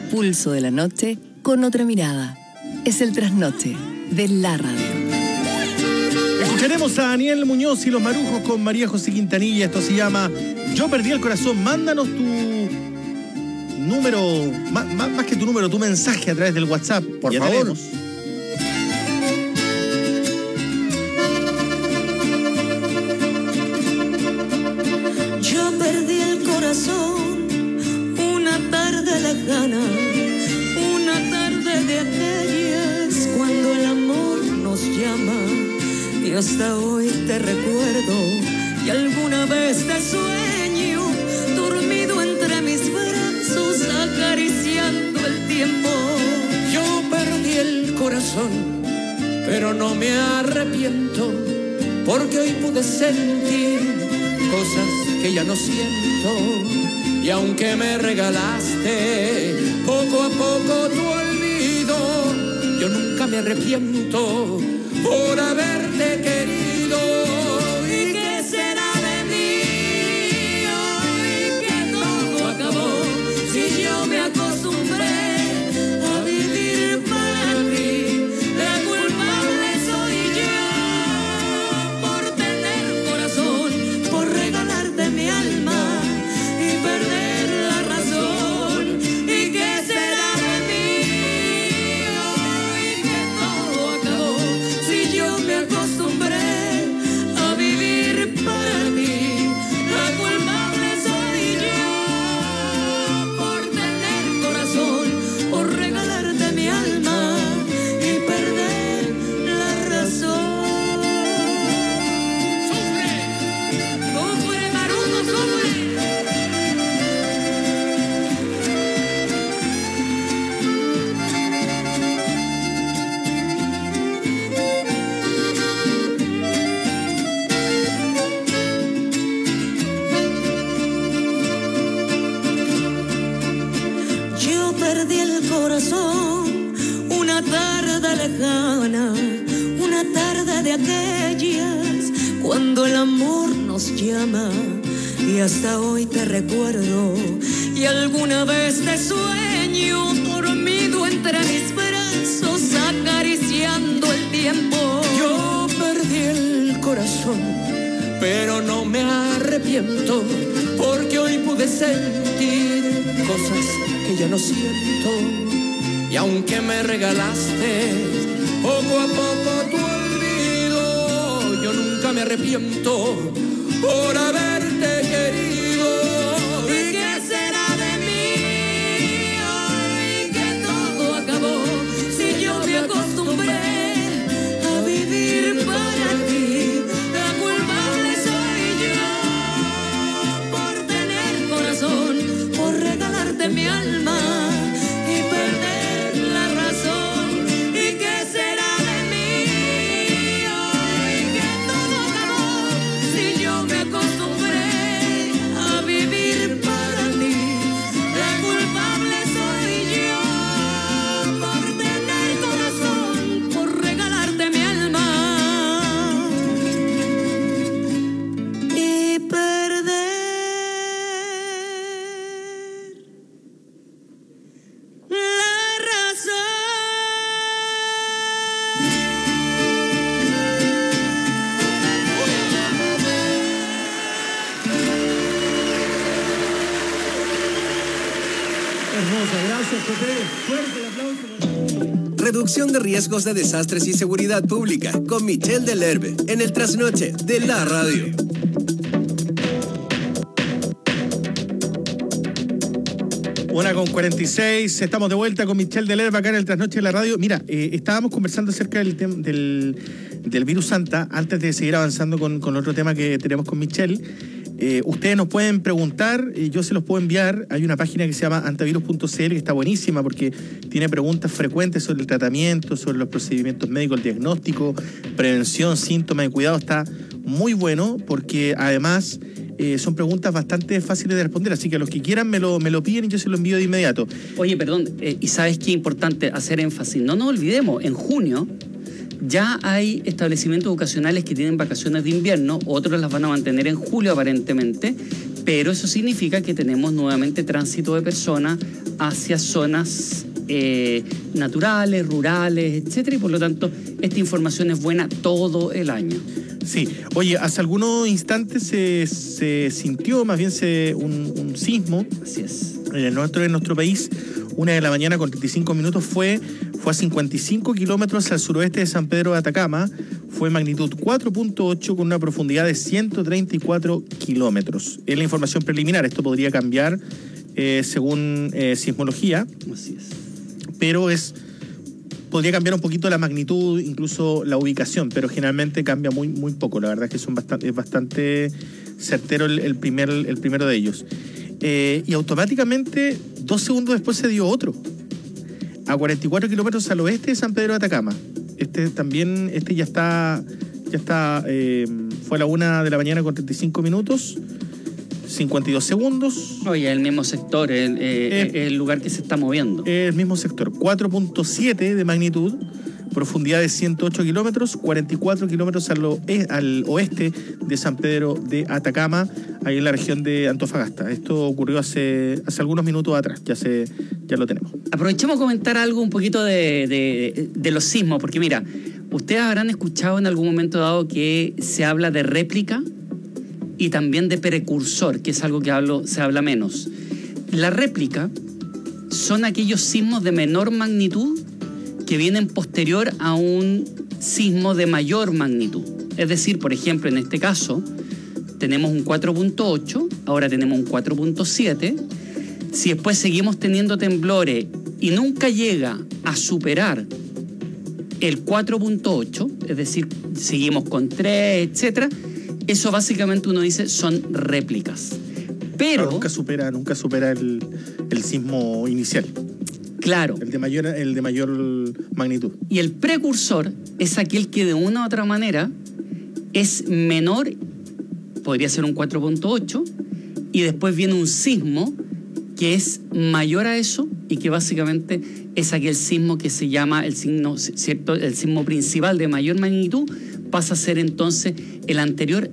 pulso de la noche con otra mirada. Es el trasnoche de la radio. Escucharemos a Daniel Muñoz y los Marujos con María José Quintanilla. Esto se llama Yo perdí el corazón. Mándanos tu número, más, más, más que tu número, tu mensaje a través del WhatsApp. Por ya favor. Tenemos. Yo perdí el corazón una tarde lejana, una tarde de aquellas cuando el amor nos llama. Y hasta hoy te recuerdo y alguna vez te sueño dormido entre mis brazos acariciando el tiempo. Yo perdí el corazón, pero no me arrepiento, porque hoy pude sentir cosas que ya no siento. Y aunque me regalaste poco a poco tu olvido, yo nunca me arrepiento por haberte querido. ¿Y qué será de mí hoy que todo acabó? Si yo me acostumbré a vivir para ti, la culpable soy yo por tener corazón, por regalarte mi alma y perder la razón. ¿Y qué será de mí hoy que todo acabó? Si yo me acostumbré a vivir para ti, la culpable soy yo por tener corazón, por regalarte mi alma y perder la razón. ¡Sufre! ¡Sufre, Marujo, sufre! Yo perdí el corazón una tarde lejana, una tarde de aquellas cuando el amor nos llama. Y hasta hoy te recuerdo y alguna vez te sueño dormido entre mis brazos acariciando el tiempo. Yo perdí el corazón, pero no me arrepiento, porque hoy pude sentir cosas que ya no siento. Y aunque me regalaste poco a poco tu olvido, yo nunca me arrepiento por haberte querido. ¿Y qué será de mí hoy que todo acabó? Si yo me acostumbré a vivir para ti, la culpable soy yo por tener corazón, por regalarte mi alma y perder la razón. ¿Y qué será de mí hoy que todo acabó? Si yo me acostumbré a vivir para ti, la culpable soy yo por tener corazón, por regalarte mi alma y perder la razón. Hermosa, gracias, Pepe. Fuerte el aplauso. Reducción de riesgos de desastres y seguridad pública con Michelle Delerbe en el trasnoche de la radio. Una con cuarenta y seis, estamos de vuelta con Michelle Delerbe acá en el Trasnoche de la radio. Mira, eh, estábamos conversando acerca del, tem- del, del virus Santa antes de seguir avanzando con, con otro tema que tenemos con Michelle. Eh, ustedes nos pueden preguntar, eh, yo se los puedo enviar. Hay una página que se llama antivirus punto c l que está buenísima porque tiene preguntas frecuentes sobre el tratamiento, sobre los procedimientos médicos, el diagnóstico, prevención, síntomas y cuidado. Está muy bueno porque además eh, son preguntas bastante fáciles de responder, así que los que quieran me lo, me lo piden y yo se lo envío de inmediato. Oye, perdón, eh, y sabes qué importante hacer énfasis. No nos olvidemos, en junio ya hay establecimientos educacionales que tienen vacaciones de invierno, otros las van a mantener en julio aparentemente, pero eso significa que tenemos nuevamente tránsito de personas hacia zonas eh, naturales, rurales, etcétera, y por lo tanto esta información es buena todo el año. Sí, oye, hace algunos instantes se, se sintió más bien se, un, un sismo. Así es. En el nuestro, en nuestro país, una de la mañana con treinta y cinco minutos fue, fue a cincuenta y cinco kilómetros al suroeste de San Pedro de Atacama. Fue magnitud cuatro punto ocho con una profundidad de ciento treinta y cuatro kilómetros. Es la información preliminar, esto podría cambiar eh, según eh, sismología. Así es. Pero es... podría cambiar un poquito la magnitud, incluso la ubicación, pero generalmente cambia muy, muy poco. La verdad es que son bastante, es bastante certero el, el, primer, el primero de ellos. Eh, y automáticamente, dos segundos después se dio otro, a cuarenta y cuatro kilómetros al oeste de San Pedro de Atacama. Este también, este ya está, ya está, eh, fue a la una de la mañana con treinta y cinco minutos. cincuenta y dos segundos. Oye, el mismo sector, el, eh, eh, el lugar que se está moviendo. El mismo sector, cuatro punto siete de magnitud, profundidad de ciento ocho kilómetros, cuarenta y cuatro kilómetros al, oe, al oeste de San Pedro de Atacama, ahí en la región de Antofagasta. Esto ocurrió hace, hace algunos minutos atrás, ya, se, ya lo tenemos. Aprovechemos a comentar algo un poquito de, de, de los sismos, porque mira, ustedes habrán escuchado en algún momento dado que se habla de réplica y también de precursor, que es algo que hablo, se habla menos. La réplica son aquellos sismos de menor magnitud que vienen posterior a un sismo de mayor magnitud. Es decir, por ejemplo, en este caso, tenemos un cuatro punto ocho, ahora tenemos un cuatro punto siete. Si después seguimos teniendo temblores y nunca llega a superar el cuatro punto ocho, es decir, seguimos con tres, etcétera, eso básicamente uno dice son réplicas. Pero no, nunca supera, nunca supera el, el sismo inicial. Claro. El de mayor, el de mayor magnitud. Y el precursor es aquel que de una u otra manera es menor, podría ser un cuatro punto ocho, y después viene un sismo que es mayor a eso y que básicamente es aquel sismo que se llama el sismo, ¿cierto? El sismo principal de mayor magnitud, pasa a ser entonces el anterior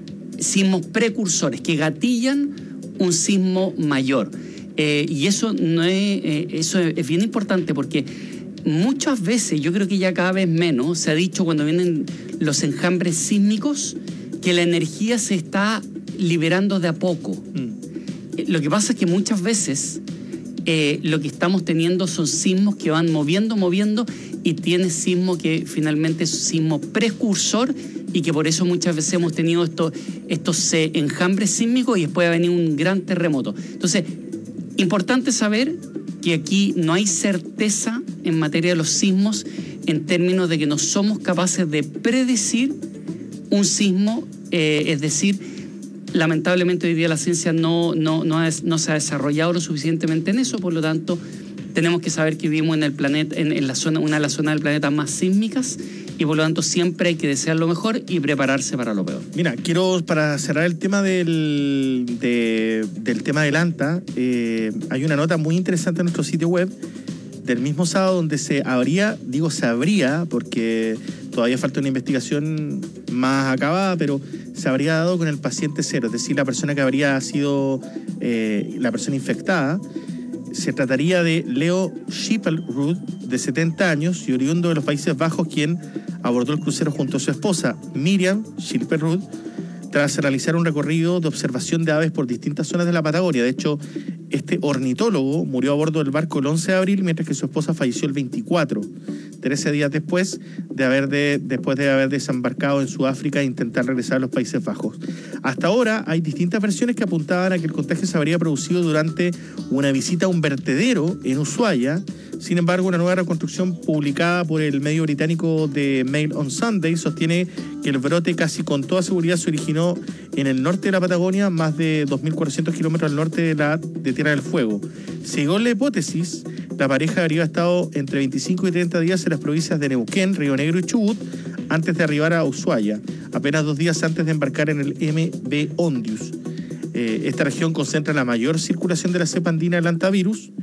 sismos precursores que gatillan un sismo mayor. Eh, y eso, no es, eh, eso es bien importante porque muchas veces, yo creo que ya cada vez menos, se ha dicho cuando vienen los enjambres sísmicos que la energía se está liberando de a poco. Mm. Eh, lo que pasa es que muchas veces eh, lo que estamos teniendo son sismos que van moviendo, moviendo y tiene sismo que finalmente es sismo precursor y que por eso muchas veces hemos tenido estos, estos eh, enjambres sísmicos y después va a venir un gran terremoto. Entonces, importante saber que aquí no hay certeza en materia de los sismos en términos de que no somos capaces de predecir un sismo, eh, es decir, lamentablemente hoy día la ciencia no, no, no, es, no se ha desarrollado lo suficientemente en eso, por lo tanto tenemos que saber que vivimos en el planeta, en, en la zona, una de las zonas del planeta más sísmicas y por lo tanto siempre hay que desear lo mejor y prepararse para lo peor. Mira, quiero, para cerrar el tema del, de, del tema del ANTA, eh, hay una nota muy interesante en nuestro sitio web del mismo sábado donde se habría, digo se habría, porque todavía falta una investigación más acabada, pero se habría dado con el paciente cero, es decir, la persona que habría sido eh, la persona infectada. Se trataría de Leo Schipperud, de setenta años y oriundo de los Países Bajos, quien abordó el crucero junto a su esposa, Miriam Schipperud, tras realizar un recorrido de observación de aves por distintas zonas de la Patagonia. De hecho, este ornitólogo murió a bordo del barco el once de abril, mientras que su esposa falleció el veinticuatro, trece días después de haber, de, después de haber desembarcado en Sudáfrica e intentar regresar a los Países Bajos. Hasta ahora hay distintas versiones que apuntaban a que el contagio se habría producido durante una visita a un vertedero en Ushuaia. Sin embargo, una nueva reconstrucción publicada por el medio británico The Mail on Sunday sostiene que el brote casi con toda seguridad se originó en el norte de la Patagonia, más de dos mil cuatrocientos kilómetros al norte de, la, de Tierra del Fuego. Según la hipótesis, la pareja habría estado entre veinticinco y treinta días en las provincias de Neuquén, Río Negro y Chubut antes de arribar a Ushuaia, apenas dos días antes de embarcar en el M V Ondius. Eh, esta región concentra la mayor circulación de la cepa andina del hantavirus.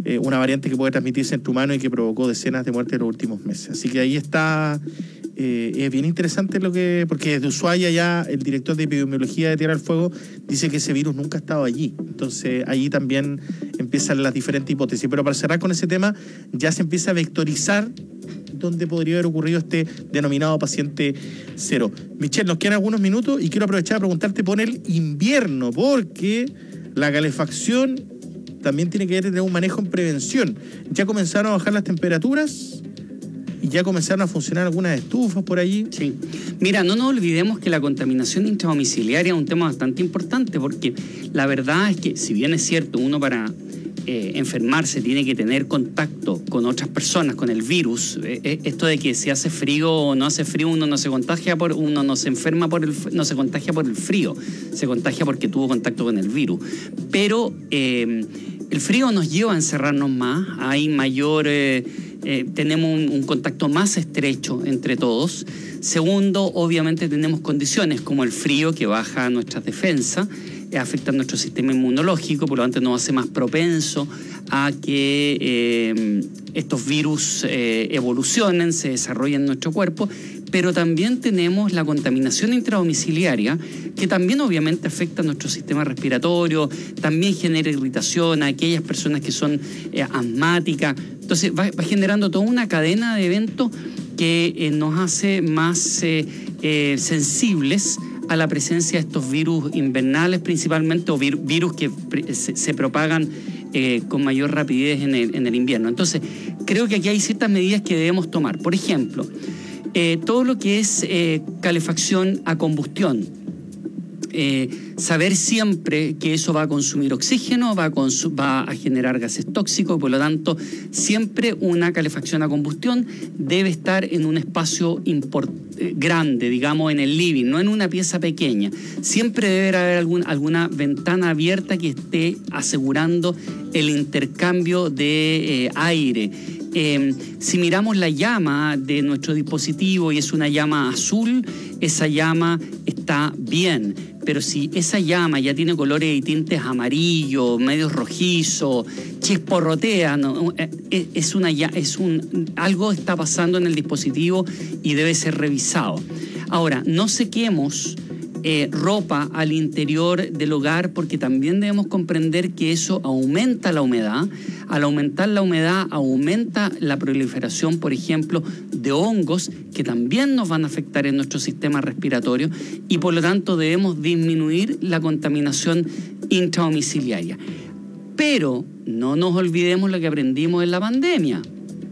eh, una variante que puede transmitirse entre humanos y que provocó decenas de muertes en los últimos meses. Así que ahí está, eh, es bien interesante lo que, porque desde Ushuaia ya el director de epidemiología de Tierra del Fuego dice que ese virus nunca ha estado allí. Entonces allí también empiezan las diferentes hipótesis. Pero para cerrar con ese tema, ya se empieza a vectorizar dónde podría haber ocurrido este denominado paciente cero. Michelle, nos quedan algunos minutos y quiero aprovechar a preguntarte por el invierno, porque la calefacción también tiene que tener un manejo en prevención. Ya comenzaron a bajar las temperaturas y ya comenzaron a funcionar algunas estufas por allí. Sí. Mira, no nos olvidemos que la contaminación intradomiciliaria es un tema bastante importante, porque la verdad es que, si bien es cierto, uno para eh, enfermarse tiene que tener contacto con otras personas, con el virus, eh, esto de que si hace frío o no hace frío, uno no se contagia por, uno no se enferma por el, no se contagia por el frío, se contagia porque tuvo contacto con el virus. Pero eh, el frío nos lleva a encerrarnos más, hay mayor... Eh, Eh, tenemos un, un contacto más estrecho entre todos. Segundo, obviamente tenemos condiciones como el frío que baja nuestras defensas, eh, afecta nuestro sistema inmunológico, por lo tanto nos hace más propenso a que eh, estos virus eh, evolucionen, se desarrollen en nuestro cuerpo. Pero también tenemos la contaminación intradomiciliaria, que también obviamente afecta a nuestro sistema respiratorio, también genera irritación a aquellas personas que son eh, asmáticas. Entonces va, va generando toda una cadena de eventos que eh, nos hace más eh, eh, sensibles a la presencia de estos virus invernales principalmente, o vir, virus que se, se propagan eh, con mayor rapidez en el, en el invierno. Entonces creo que aquí hay ciertas medidas que debemos tomar. Por ejemplo, Eh, todo lo que es eh, calefacción a combustión. Eh, saber siempre que eso va a consumir oxígeno, va a, consu- va a generar gases tóxicos, por lo tanto, siempre una calefacción a combustión debe estar en un espacio import- eh, grande, digamos, en el living, no en una pieza pequeña. Siempre debe haber algún, alguna ventana abierta que esté asegurando el intercambio de eh, aire. Eh, si miramos la llama de nuestro dispositivo y es una llama azul, esa llama está bien, pero si esa llama ya tiene colores y tintes amarillos, medios rojizos, chisporrotea, ¿no? es una, es un, algo está pasando en el dispositivo y debe ser revisado. Ahora, no sequemos Eh, ropa al interior del hogar, porque también debemos comprender que eso aumenta la humedad. Al aumentar la humedad, aumenta la proliferación, por ejemplo, de hongos que también nos van a afectar en nuestro sistema respiratorio, y por lo tanto debemos disminuir la contaminación intradomiciliaria. Pero no nos olvidemos lo que aprendimos en la pandemia: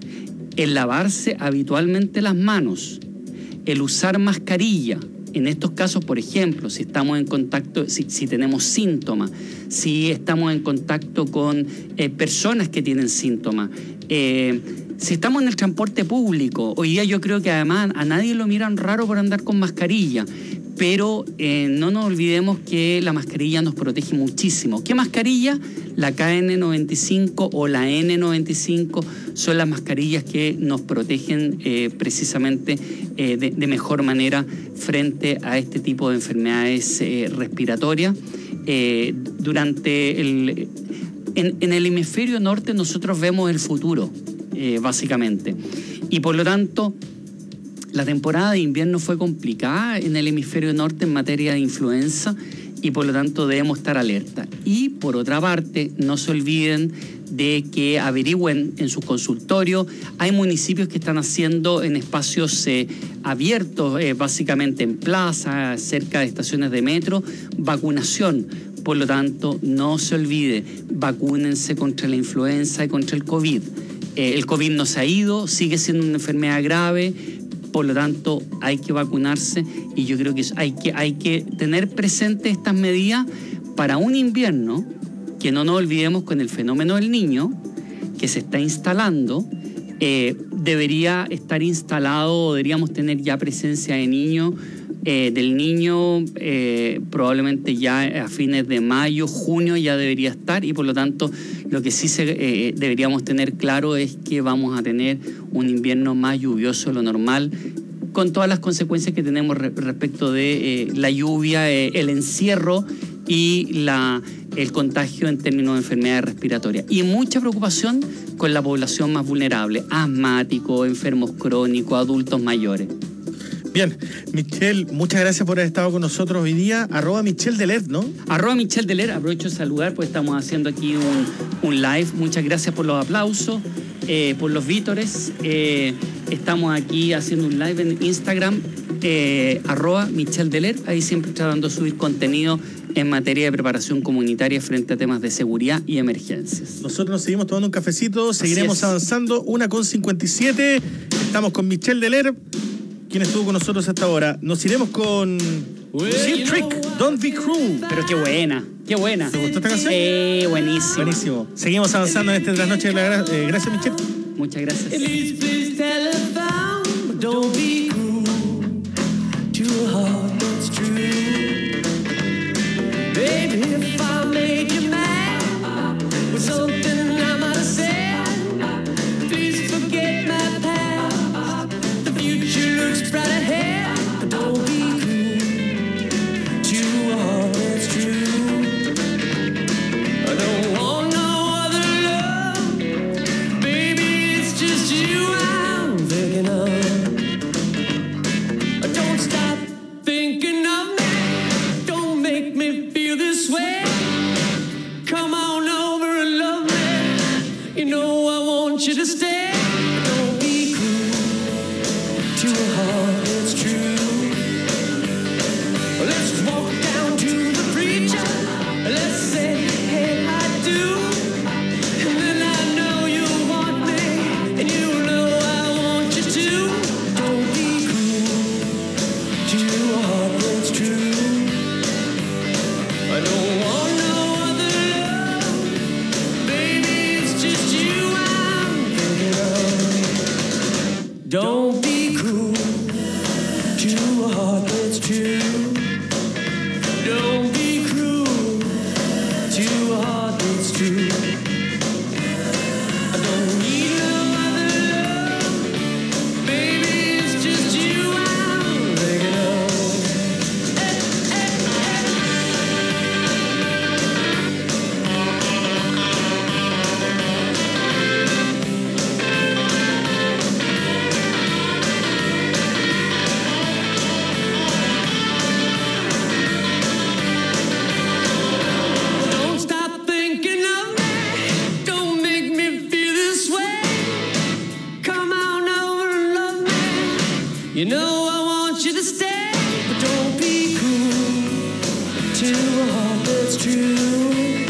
el lavarse habitualmente las manos, el usar mascarilla. En estos casos, por ejemplo, si estamos en contacto, si, si tenemos síntomas, si estamos en contacto con eh, personas que tienen síntomas, eh, si estamos en el transporte público, hoy día yo creo que además a nadie lo miran raro por andar con mascarilla, pero eh, no nos olvidemos que la mascarilla nos protege muchísimo. ¿Qué mascarilla? La K N noventa y cinco o la N noventa y cinco son las mascarillas que nos protegen eh, precisamente eh, de, de mejor manera frente a este tipo de enfermedades eh, respiratorias. Eh, durante el, en, en el hemisferio norte nosotros vemos el futuro, eh, básicamente, y por lo tanto la temporada de invierno fue complicada en el hemisferio norte en materia de influenza, y por lo tanto debemos estar alerta. Y por otra parte, no se olviden de que averigüen en sus consultorios. Hay municipios que están haciendo en espacios eh, abiertos, eh, básicamente en plazas, cerca de estaciones de metro, vacunación. Por lo tanto, no se olvide, vacúnense contra la influenza y contra el COVID. Eh, el COVID no se ha ido, sigue siendo una enfermedad grave. Por lo tanto, hay que vacunarse, y yo creo que hay que, hay que tener presente estas medidas para un invierno que, no nos olvidemos, con el fenómeno del niño que se está instalando, eh, debería estar instalado, deberíamos tener ya presencia de niños, eh, del niño eh, probablemente ya a fines de mayo, junio ya debería estar, y por lo tanto lo que sí se, eh, deberíamos tener claro es que vamos a tener un invierno más lluvioso de lo normal, con todas las consecuencias que tenemos re- respecto de eh, la lluvia, eh, el encierro y la el contagio en términos de enfermedades respiratorias. Y mucha preocupación con la población más vulnerable, asmáticos, enfermos crónicos, adultos mayores. Bien, Michelle, muchas gracias por haber estado con nosotros hoy día. Arroba Michelle Deler, ¿no? Arroba Michelle Deler, aprovecho de saludar porque estamos haciendo aquí un, un live. Muchas gracias por los aplausos, eh, por los vítores. Eh, estamos aquí haciendo un live en Instagram, eh, arroba Michelle Deler, ahí siempre tratando de subir contenido en materia de preparación comunitaria frente a temas de seguridad y emergencias. Nosotros nos seguimos tomando un cafecito, seguiremos avanzando, una con cincuenta y siete. Estamos con Michelle Deler, quien estuvo con nosotros hasta ahora. Nos iremos con Cheap Trick, Don't Be Cruel. Pero qué buena, qué buena. ¿Te gustó esta canción? Eh, buenísimo. Buenísimo. Seguimos avanzando en este Trasnoche de la Gra- eh, Gracias, Michelle. Muchas gracias. Don't be cruel to a heart that's true. Baby, if I made you mad with something I might have said, please forget my past. The future looks bright ahead. Don't be cruel to a heart that's true. I don't want no other love. Baby, it's just you I'm thinking of. Don't stop thinking of me. Don't make me feel this way. Come on over and love me. You know I want you to stay. Don't be cruel to a heart that's true. Let's walk down to the preacher. Let's say, hey, I do. And then I know you want me. And you know I want you to. Don't be cruel to a heart that's true. I don't want no other love. Baby, it's just you I'm thinking of. Don't be cruel to a heart that's true. Don't be cruel to a heart that's true. I don't need no other love. Baby, it's just you I'm thinking of. Don't stop thinking of me. Don't make me feel this way. Come on over and love me. You know I want you to stay, but don't be cruel to a heart that's true.